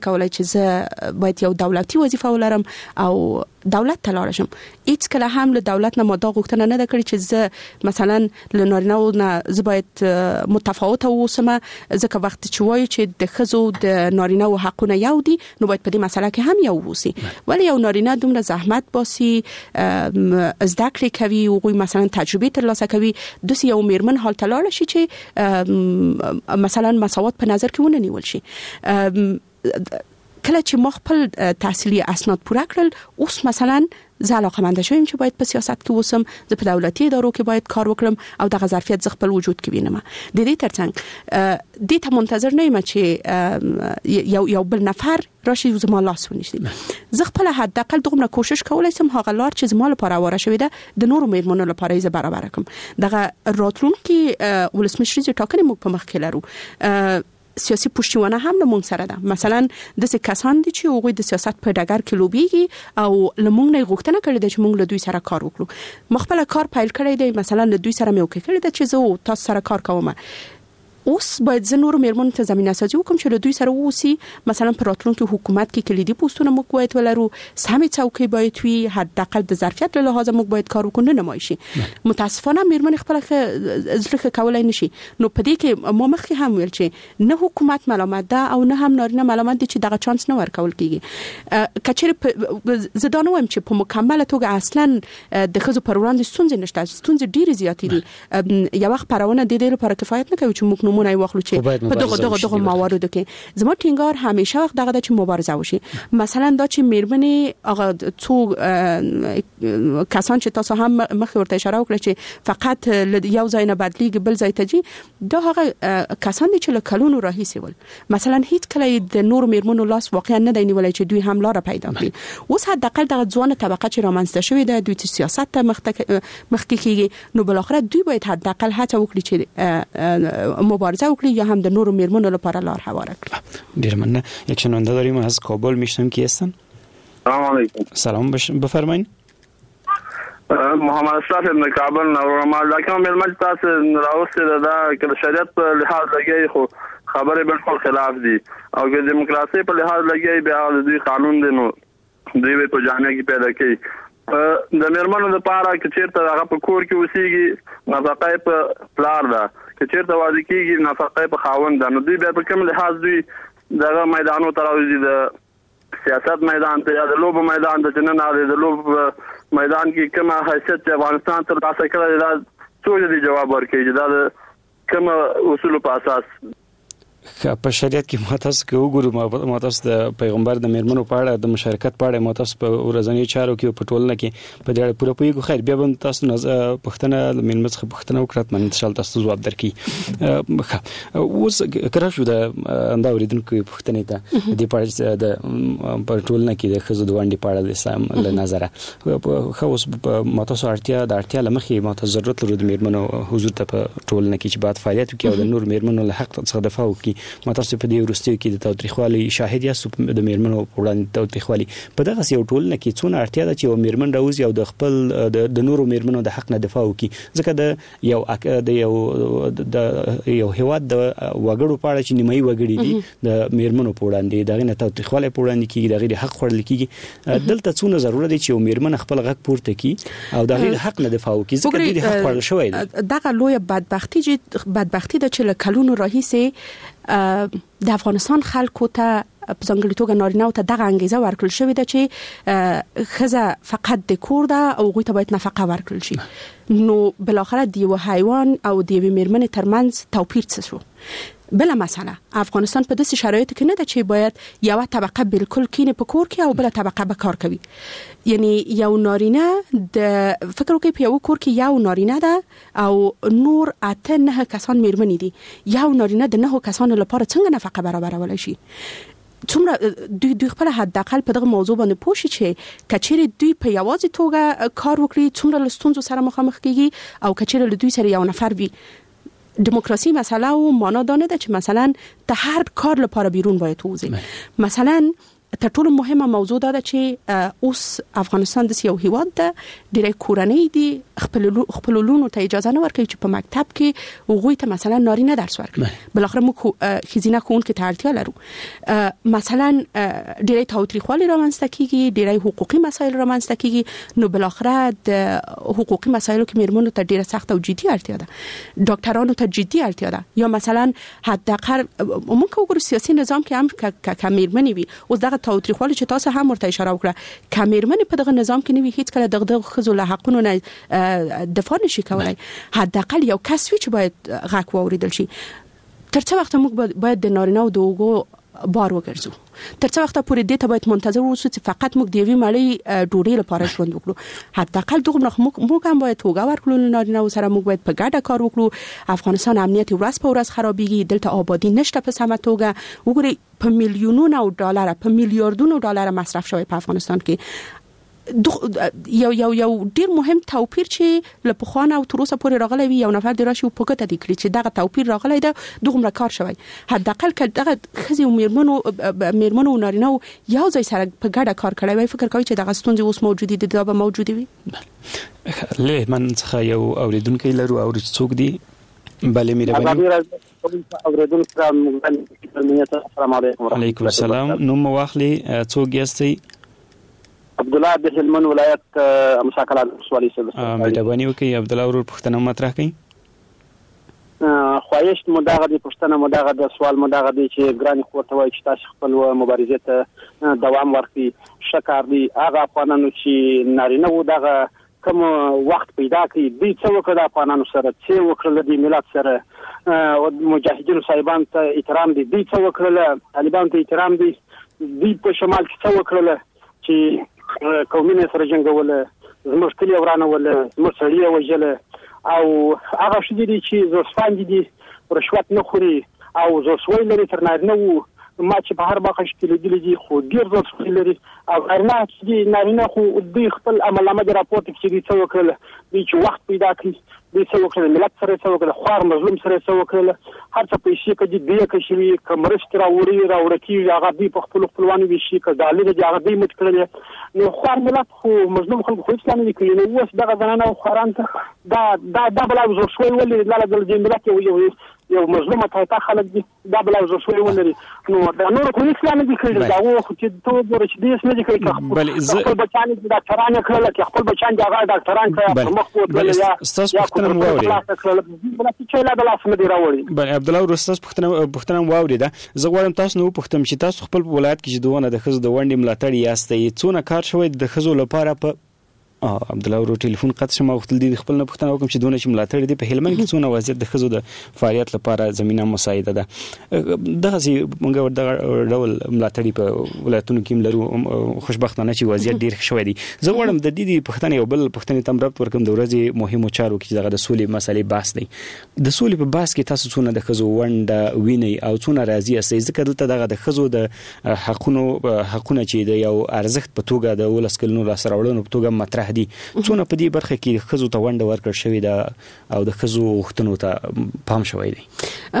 کولای چې زه باید یو دولتي وظیفه ولرم او دولت ته لاړ شم. هیڅ کله هم له دولت نه ماده غوښتنه نه کړې چې زه مثلا له نارینه‌و نه زه باید متفاوته اوسم، ځکه وخت چې وایي چې د ښځو د نارینه‌و حقونه یو دي نو باید په دې مسله کې هم یو اوسي. ولی یو نارینه دومره زحمت باسي، زده کړې کوي، هغوی مثلا تجربه ترلاسه کوي، داسې یو میرمن حال ته لاړ شي چې مثلا مساوات په نظر کې ونه نیول شي. کله چې ما خپل تحصیلي اسناد پوره کړل، اوس مثلا زه علاقه‌مند شوم چې باید په سیاست کې اوسم، زه په دولتي ادارو کې باید کار وکړم او دغه ظرفیت زه خپل وجود کې وینم. د دې ترڅنګ دې ته منتظر نه یم چې یو بل نفر راشي زما لاس ونیسي. زه خپل حداقل دومره کوشش کولای سم هغه لار چې زما لپاره واره شوې ده د نورو میرمنو لپاره یې برابر کړم. دغه راتلونکي ولسمشریزې ټاکنې موږ په مخ کې لرو. سیاسي پښتیونه هم له مونږ سره ده. مثلا د څه کسان دي چې هغوی د سیاست په ډګر کې لوبيږي او لمونږ نه غوښتنه کړې ده چې موږ له دوی سره کار وکړو. مخبل کار پیل کړی دی، مثلا له دوی سره مې وکړی ده چې زه تاسو سره کار کوم. اوس باید زه نور میرمنو ته زمينه سازي وکم چې له دوی سره ووسی. مثلا پر راتلونکي حکومت کې کلیدي پوسټونه موږ باید ولرو، سمې څوکۍ باید وي، حداقل د ظرفیت له لحاظه موږ باید کار وکړو، نه نمایي شي. متاسفانه میرمن خپل ځلخه کولای نشي. نو په دې کې ما مخکې هم ویل چې نه حکومت ملامت ده او نه هم نارینه ملامت دي چې دغه چانس نه ورکول کیږي. کچېره زه دا نه وایم چې په مکمله توګه اصلا د ښځو پر وړاندې ستونزې نشته، ستونزې ډېرې زیاتې دي. یو وخت پرونه د دې لپاره کفایت نه کوي چې موږ نمونه واخلو چې په دغه مواردو کې زما ټینګار همیشه وخت دغه چې مبارزه وشي. مثلا دا چې میرمنې هغه څو کسان چې تاسو هم مخکې ورته اشاره وکړه چې فقط یو ځای نه بدلیږي بل ځای ته ځي، دا هغه کسان دي چې له کلونو راهیسې ول. مثلا هیڅ کله د نور میرمنو لاس واقعا نه دی نیولای چې دوی هم لار پیدا کړي. اوس حداقل دغه ځوان طبقه چې رامنځته شوې ده، دوی چې سیاست ته مخکې کیږي، نو بل اخر دوی باید حداقل هڅه وکړي چې مبارزه وکړي یا هم د نورو میرمنو لپاره لار هواره کړي. ډیر مننه. یک شنونده داریم از کابل، میشنم کی هستن؟ سلام علیکم. سلام، بفرمایید. محمد اشرف ابن کابل نورمال لکه میرمن تاسو راوسته ده که شریعت په لحاظ لګي خو خبره بالکل خلاف دي او که دیموکراسي په لحاظ لګي بیا د دوی قانون دی نو دوی په جامعه کې پیدا کوي. د میرمنو لپاره چې چیرته هغه په کور کې اوسېږي نفقه په پلار ده، چې چیرته واده کېږي نفقه په خاوند ده، نو دوی بیا په کوم لحاظ دوی دغه میدانو ته راوځي، د سیاست میدان ته یا د لوبو میدان ته، چې نه نه د لوبو میدان کې کومه حیثیت چې افغانستان ترلاسه کړی دا څوک دې جواب ورکوي چې دا د کوم اصولو په اساس په شریعت کې متاسف کې وګورو. متاسف د پیغمبر د میرمنو په اړه د مشارکت په اړه متاسف په ورځنی چارو کې په ټولنه کې په دې اړه پوره پوهیږو. خیر بیا به تاسو پښتنه میرمن څخه پښتنه وکړه من انشاء الله تاسو جواب درکې. اوس کړه شو د انده اوریدونکو پښتنې ته د پاره د په ټولنه کې د خزو د وانډي په اړه د اسلام له نظره خو اوس متاسف اړتیا لمخې متاسف ضرورت لري د میرمنو حضور ته په ټولنه کې چې بعد فعالیت وکړي او د نور میرمنو له حق څخه دفاع وکړي. متاسف په دې ورستیو کې د تاوتریخوالي شاهد یا د میرمنو په وړاندې تاوتریخوالي په دغه یو ټولنه کې څونه اړتیا ده چې یو میرمن راوځي او د خپل د نورو میرمنو د حق نه دفاع وکړي. ځکه د یو هیواد د وګړو په اړه چې نیمایي وګړي دي د میرمنو په وړاندې دغه نه تاوتریخوالي په وړاندې کېږي، دغه د حق خوړل کېږي. دلته څونه ضرورت دی چې یو میرمن خپل غږ پورته کړي او دغه د حق نه دفاع وکړي، ځکه د حق خوړل شوی دی. دغه لویه بدبختی ده چې له کلونو راهیسې د افغانستان خلکو ته په ځانګړي توګه نارینه‌و ته دغه انګیزه ورکړل شوې ده چې ښځه فقط د کور ده او هغوی ته باید نفقه ورکړل شي. نو بالاخره د یو حیوان او د یوې میرمنې ترمنځ توپیر څه شو؟ بله مسئله افغانستان په داسې شرایطو کې نه ده چې باید یو طبقه بالکل کینه په کور کې او بل طبقه به کار کوي. یعنی یو نارینه د فکر وکړي په یو کور کې یو نارینه ده او نور 8-9 کسان میرمنې دي، یو نارینه د 9 کسانو لپاره څنګه نفقه برابرولای شي؟ څومره دوی خپل حداقل په دغه موضوع باندې پوه شي چې کچېرې دوی په یوازې توګه کار وکړي څومره له ستونزو سره مخامخ کیږي، او کچېرې له دوی سره یو نفر وي. دموکراسی مسئله و معنا دا نه ده چې مثلا ته هر کار لپاره بیرون باید وځي. مثلا تر ټولو مهمه موضوع دا ده چې اوس افغانستان د یو هیواد ده ډېر کورنۍ دي خپل لونو ته اجازه نه ورکوي چې په مکتب کې هغوی ته مثلا نارینه درس ورکړي. بلاخره موږ خزینه کوونکو ته اړتیا لرو. مثلا ډېر تاوتریخوالي رامنځته کیږي، ډېر حقوقي مسایل رامنځته کیږي، نو بلاخره د حقوقي مسایلو کې میرمنو ته ډېر سخت او جدي اړتیا ده، ډاکټرانو ته جدي اړتیا ده. یا مثلا حداقل موږ وګورو سیاسي نظام کې هم کمیرمنې وي، اوس دغه تاوتریخوالي چې تاسو هم ورته اشاره وکړه، کمیرمنې په دغه نظام کې نه وي، هیڅ کله دغه خزو له حقونو نه دفاع نشي کولای. حداقل یو کس وي چې باید غږ واوریدل شي. تر څو وخت موږ باید د نارینه او د اوګو بار وګرځو؟ تر څو وخت پورې دې ته باید منتظر اوسو چې فقط موږ د یوې مړۍ ډوډۍ لپاره ژوند وکړو؟ حداقل دغه موږ هم باید توګه ورکړو نارینه سره، موږ باید په ګډه کار وکړو. افغانستان امنیت ورځ په ورځ خرابېږي، دلته آبادی نشته په سمه توګه. وګورئ په میلیونونو ډالر په میلیارډونو ډالر مصرف شوی په افغانستان کې. یو ډیر مهم توپیر چې له پخوانه او تر اوسه پورې راغلی وي، یو نفر دی راشي او پوکټه دی کړی چې دغه توپیر راغلی ده، دغه کار شوی. حداقل کله دغه خزي او میرمنو او نارینه یو ځای سره په ګډه کار کړی وي، فکر کوي چې دغه ستونزې اوس موجوده دي، دا به موجوده وي. له من څخه یو اوریدونکو لرو او څوک دی؟ بله مهرباني. السلام علیکم. علیکم السلام. نوم واخلي، څوک یاستئ؟ عبد الله د هلمند ولایت مساکلات ولسوالۍ څخه. مهرباني وکړئ عبد الله ورور پوښتنه مطرح کړئ. خواهش مداغه د پښتنه مداغه د سوال مداغه دی چې ګرانی خورته وای چې تاسو خپل مبارزه ته دوام ورکړي. شکر دی هغه افغانانو چې نارینه و دغه کوم وخت پیدا کړي، دوی څه وکړه د افغانانو سره، څه وکړل د ملت سره، مجاهدینو صاحبان ته احترام دی، دوی څه وکړل طالبان ته احترام دی، دوی په شمال کې څه وکړل چې قومونه سره جنگول، زموږ کلی ورانول، زموږ سړی وژل، او هغه شې دي چې زوسفان دي رشوت نه خوري او زوسوي لري تر نارینه وو. ما چې په هر باغ کې لیدل دي خو ډیر زوسوي لري او نارینه خو دوی خپل عملنامه د راپورټ کې دي څه وکړل، دوی چې وخت پیدا کړي، دوی څه وکړل، ملت سره څه وکړل، خوار مظلوم سره څه وکړل، هر څه پیسې کې دي کې شوی کمرست راوړي هغه دوی په خپلوانو وشي کډالې دي هغه دوی مت کړل. نو خوار ملت خو مظلوم خلک خو اسلام نه کوي. نو اوس دغه ځانانه خوران ته دا بلا زور شوی ولې لاله د ملت یو مظلومه ته خلک دي دا بلا زور شوی ولري. نو دا نور خو اسلام نه کوي، دا و خو چې ته ورچ دې اسنه دي کوي. خپل بچان دي ډاکټران کړل چې خپل بچان دي هغه ډاکټران کړل مخ کوټل یا تاسو پوښتنه واوري. بل څه لا د لاس نه دی راوړي. بل عبد الله ورستاس پوښتنه واوري دا زه غواړم تاسو نو پوښتم چې تاسو خپل ولایت کې دوه د خزو د ونډې ملاتړ یاستئ، څونه کار شوی د خزو لپاره په عبد الله ورو ټلیفون قطع شمه وختل دي خپل نه پښتنه وکم چې دونه چې ملاتړ دي په هلمند کې څونه وضعیت د خزو د فعالیت لپاره زمينه مساعده ده. دغه سي موږ د ډول ملاتړ په ولایتونو کې لرو، خوشبختانه چې وضعیت ډیر شوی دي. زه غواړم د دې پښتنه یو بل پښتنه تم رابط ورکم د ورځې مهمو چارو کې دغه د سولې مسلې بحث دی. د سولې په بحث کې تاسو څونه د خزو ونډه ویني او څونه راضي اسئ؟ ځکه دلته دغه د خزو د حقونه چې د یو ارزښت په توګه د ولس کلنو را سره وړاندې په توګه مطرح دي، څونه په دې برخه کې خزو ته ونډه ورکړ شوې ده او د خزو غوښتنو ته پام شوی دی.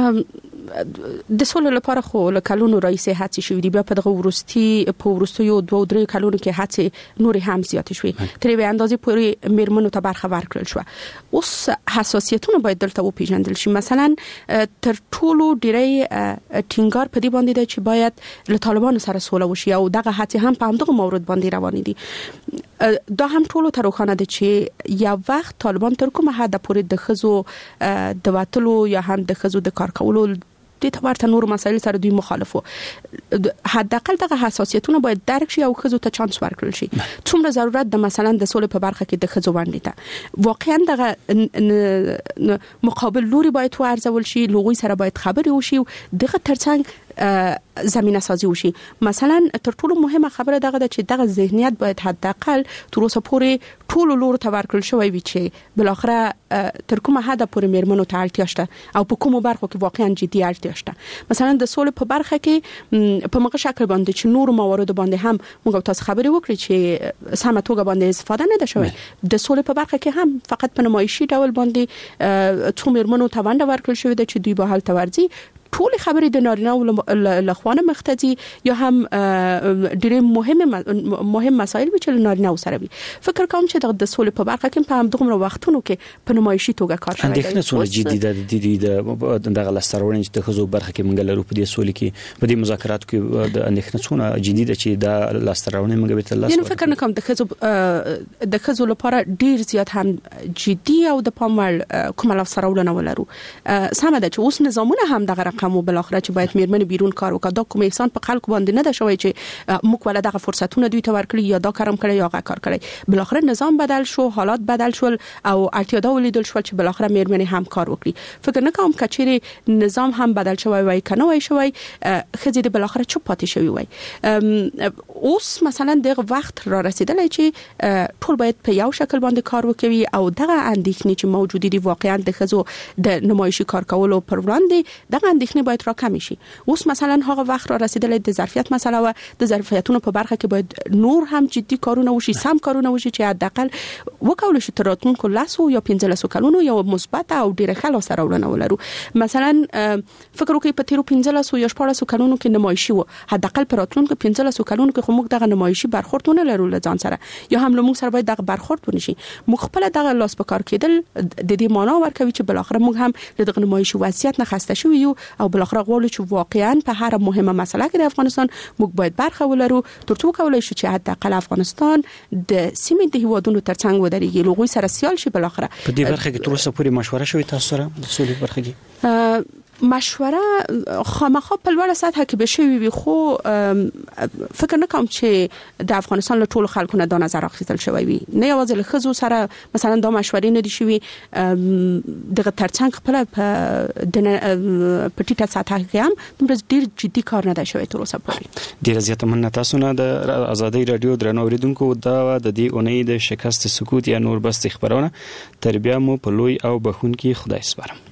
د سولې لپاره خو له کلونو راځي هڅې شوې دي، بیا په دغه ورستیو 2-3 کلونو کې هڅې نور هم زیات شوې، تر یوې اندازې پورې میرمنو ته برخه ورکړل شو. اوس حساسیتونه باید دلته وپیژندل شي. مثلا تر ټولو ډیری ټینګار په دې باندې دی چې باید له طالبانو سره سوله وشي او دغه هڅې هم په همدغه مورد باندې روان دي. دا هم ټولو ته روښانه ده چې یو وخت طالبان تر کومه حد پورې د خزو د وټلو یا هم د خزو د کار کولو د تورته نور مسایل سره دوی مخالفو. حداقل دغه حساسیتونه باید درک شي او خزو ته چانس ورکړل شي. څومره ضرورت د مثلا د سولې په برخه کې د خزو باندې ته واقعا دغه مقابل لوري باید ورزول شي، لوګي سره باید خبرې وشي، دغه ترڅنګ زمينه سازي وشي. مثلا تر ټولو مهمه خبره دغه د چې دغه ذهنیت باید حداقل تر اوسه پورې ټولو لور ته ورکړل شوی وي چې بل اخره تر کومه حد پورې میرمنو ته اړتیا شته او په کومو برخو کې واقعا جدي اړتیا شته. مثلا د سولې په برخه کې په مغه شکل باندې چې نور موارد باندې هم موږ تاسو خبرې وکړي چې سمه توګه باندې استفاده نه ده شوی. د سولې په برخه کې هم فقط په نمایشي ډول باندې څو میرمنو ته ونډه ورکړل شوې ده چې دوی به حل تورځي. ټول خبرې د نارینه لخوانه مختدي یا هم ډېر مهم مسایل چې نارینه سره وي. فکر کوم چې د سولې په برخه کې په همدغه وختونو کې په نمایشي توګه کار شوی دی. اندېښنه څونه جدي ده دغه لسترونه چې د خزو برخه کې منګل لرو په دې سولې کې په دې مذاکراتو کې د اندېښنه څونه جدي ده چې دا لسترونه موږ به تل یعنی فکر نکوم د خزو لپاره ډېر زیات هم جدي او د پامل کومه لسترونه ولرو. سمه ده چې اوس نظامونه هم دغه رقم او بل اخر چې باید میرمن بیرون کار وکړي. دا کوم احسان په خلکو باندې نه ده شوی چې موږ ولې دغه فرصتونه دوی ته ورکړي یا دا کارم کړی یا هغه کار کړی. بل اخر نظام بدل شو، حالات بدل شول او اړتیا دا ولیدل شو چې بل اخر میرمن هم کار وکړي. فکر نه کوم کچېری نظام هم بدل شوی وای کنه وای شوی خځې د بل اخر چوپ پاتې شوی وای. اوس مثلا دغه وخت را رسیدلی چې ټول باید په یو شکل باندې کار وکړي او دغه اندېښنې چې موجود دي واقعا د خځو د نمایشي کار کولو پر وړاندې دغه اندېښنې باید راکم شي. اوس مثلا هغه وخت را رسیدلی د ظرفیت مسله و د ظرفیتونو په برخه کې باید نور هم جدي کارونه وشي، سم کارونه وشي چې حداقل وکول شي تر راتلونکو 10 یا 15 کلونو یو مثبت او ډیره ښه سرولونه ولرو. مثلا فکر وکړئ په تیرو 15 یا 14 کلونو کې نمایشي و، حداقل پر راتلونکو 15 کلونو کې خو موږ دغه نمایشي برخوردونه لرو لځان سره یا هم موږ سره باید دغه برخورد ونشي. موږ خپل دغه لاس په کار کېدل د دې معنا ورکوي چې بل اخر موږ هم دغه نمایشي وضعیت نه خسته شو یو او بل اخر غواړو چې واقعا په هر مهمه مسله کې د افغانستان موږ باید برخه ولرو ترڅو کولای شو چې حداقل افغانستان د سیمې د هیوادونو ترڅنګ ودرېږي، لوګوي سره سیال شي. بل اخر په دې برخه کې تر اوسه پورې مشوره شوې تاسو سره د سولې برخه کې؟ مشوره خامخا په لوړه سطح کې به شوي وي، خو فکر نه کوم چې د افغانستان له ټولو خلکو نه دا نظر اخیستل شوی وي. نه یوازې له ښځو سره مثلا دا مشورې نه دي شوي، دغه ترڅنګ خپل په ټیټه سطح کې هم دومره ډېر جدي کار نه دی شوی تر اوسه پورې. ډېره زیاته مننه تاسو نه. د ازادي رادیو درنو اوریدونکو دا د دې اونۍ د شکست سکوت یا نور بست خبرونه تر بیا مو په لوی او بخون کې خدای سپارم.